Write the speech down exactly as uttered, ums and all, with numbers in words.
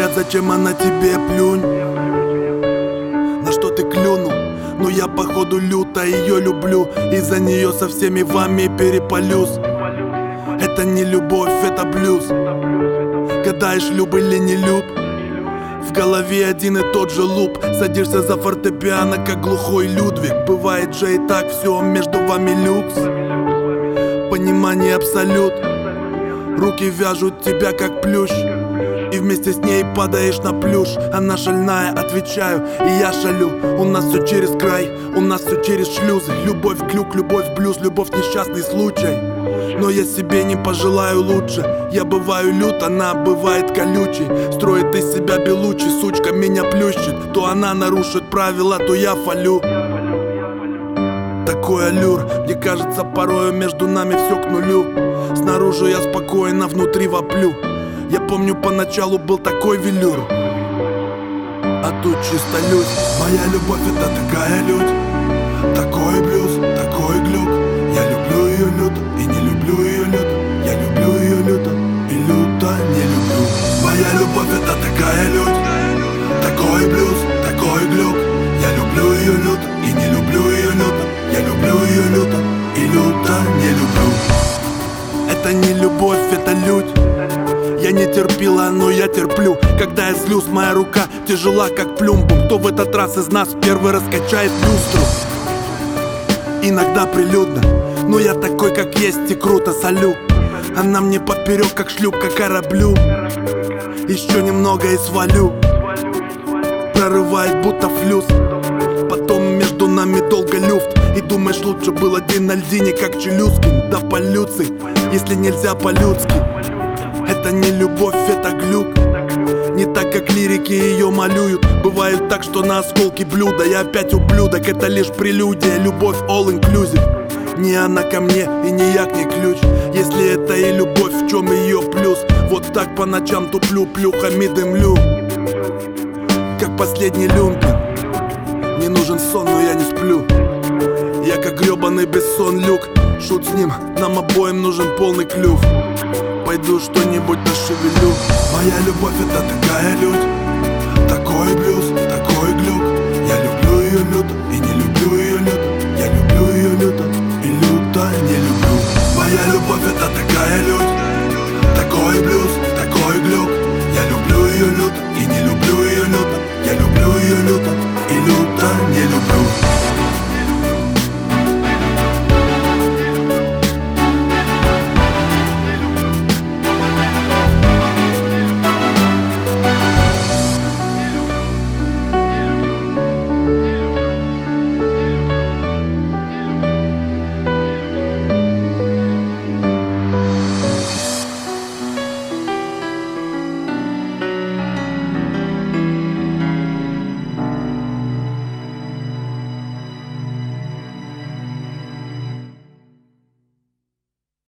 говорят, зачем она тебе, плюнь. На что ты клюнул? Ну я походу люто ее люблю, и за нее со всеми вами перепалюсь. Это не любовь, это блюз. Гадаешь, люб или не люб? В голове один и тот же луп. Садишься за фортепиано, как глухой Людвиг. Бывает же и так, все между вами люкс. Понимание абсолют. Руки вяжут тебя как плющ, и вместе с ней падаешь на плюш. Она шальная, отвечаю, и я шалю. У нас все через край, у нас все через шлюзы. Любовь глюк, любовь блюз, любовь несчастный случай. Но я себе не пожелаю лучше. Я бываю лют, она бывает колючей. Строит из себя белучий, сучка меня плющит. То она нарушит правила, то я фалю. Такой аллюр, мне кажется, порою между нами все к нулю. Снаружи я спокойно, внутри воплю. Я помню, поначалу был такой велюр, а тут чисто лють. Моя любовь это такая лють. Такой блюз, такой глюк. Я люблю ее люто и не люблю ее люто. Я люблю ее люто и люто не люблю. Моя любовь это такая лють. Такой блюз, такой глюк. Я люблю ее люто и не люблю ее люто. Я люблю ее люто и люто не люблю. Это не любовь, это лють. Я не терпила, но я терплю. Когда я злюсь, моя рука тяжела, как плюмбум. Кто в этот раз из нас первый раскачает люстру? Иногда прилюдно, но я такой, как есть, и круто солю. Она мне поперек, как шлюпка кораблю. Еще немного и свалю. Прорывает, будто флюс. Потом между нами долго люфт. И думаешь, лучше был один на льдине, как Челюскин. Да полюций, если нельзя по-людски. Это не любовь, это глюк. Не так, как лирики ее малюют. Бывает так, что на осколки блюда я опять ублюдок, это лишь прелюдия. Любовь all inclusive. Не она ко мне и не я к ней ключ. Если это и любовь, в чем ее плюс? Вот так по ночам туплю, плюхами дымлю, как последний люмпин. Не нужен сон, но я не сплю. Я как гребаный бессон люк. Шут с ним, нам обоим нужен полный клюв. Пойду что-нибудь дошевелю. Моя любовь это такая лють.